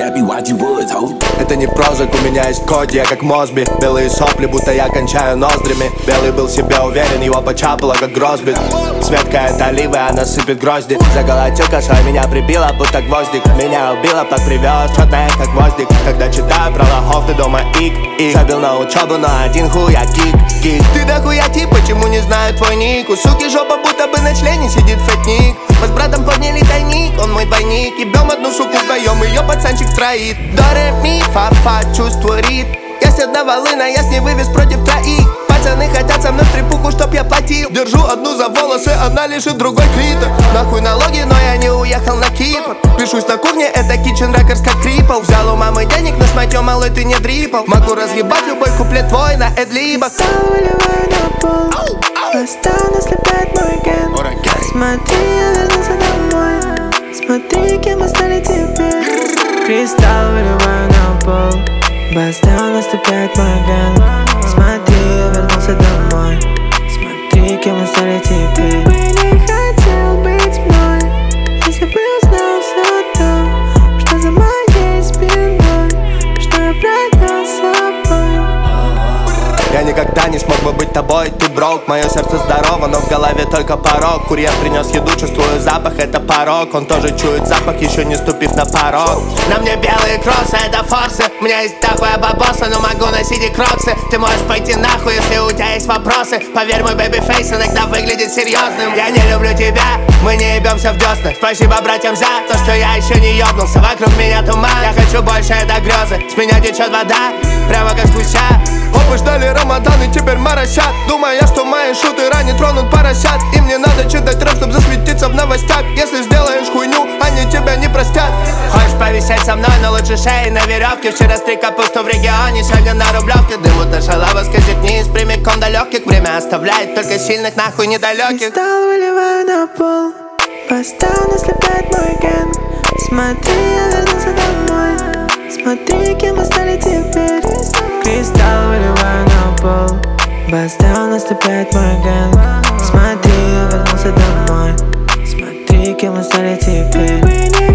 happy, why'd you woods, ho? Это не прожиг, у меня есть код, я как Мосби. Белые сопли, будто я кончаю ноздрями. Белый был в себе уверен, его почапало, как Гросби. Светка это оливы, она сыпет грозди. Заколотил косой, меня прибило, будто гвоздик. Меня убило, под привез, четная, как гвоздик. Когда читаю про лохов, ты дома ик. Забил на учебу, но один хуя кик. Ты дохуя тип, почему не знаю твой ник? У суки жопа, будто бы на члене сидит фэтник. Мы с братом подняли тайник, он мой двойник. Ебем одну суку вдвоем, ее пацанчик строит. До ре ми фа фа чувство рит. Есть одна волына, я с ней вывез против троих. Пацаны хотят со мной стрипуху, чтоб я платил. Держу одну за волосы, она лежит другой клитор. Нахуй налоги, но я не уехал на Кипр. Пишусь на кухне, это Kitchen Records как крипл. Взял у мамы денег, но смотрю, малый, ты не дрипл. Могу разъебать любой куплет твой на эдлибах. Кристалл выливаю на пол, настал, наслепляет мой ген. Смотри, я вернулся домой. Смотри, кем мы стали теперь. Кристалл выливаю на пол, бастал, наступает мой ген. Смотри, я вернулся домой. Смотри, кем мы стали теперь. Ты бы не хотел быть мной, если бы узнал все то, что за моей спиной, что я продал собой. Я никогда не смог бы быть тобой, ты брок. Мое сердце здорово, но в голове только порог. Курьер принес еду, чувствую запах, это порог. Он тоже чует запах, еще не ступив на порог. На мне белые кроссы, это форсы. У меня есть такое бабоса, но могу носить и кроксы. Ты можешь пойти нахуй, если у тебя есть вопросы. Поверь, мой бэби-фейс иногда выглядит серьезным. Я не люблю тебя, мы не ебемся в десна. Спасибо братьям за то, что я еще не ебнулся. Вокруг меня туман, я хочу больше, это грезы. С меня течет вода, прямо как гуся. Опы ждали Рамадан и теперь моросят, думая, что мои шуты ранее тронут поросят. Им не надо читать рэп, чтоб засветиться в новостях. Если сделаешь хуйню, они тебя не простят. Хочешь повисеть со мной, но лучше шеи на веревке. Вчера стриг капусту в регионе, сегодня на Рублевке. Дыму-то шалава скачет вниз, прямиком до легких. Время оставляет только сильных, нахуй недалеких. Кристалл выливаю на пол, бастал, наслепляет мой ген. Смотри, я вернулся домой. Смотри, кем мы стали теперь. Кристалл выливаю на пол, бастал, наступает мой ген. Смотри, я вернулся домой. Смотри, кем мы стали теперь.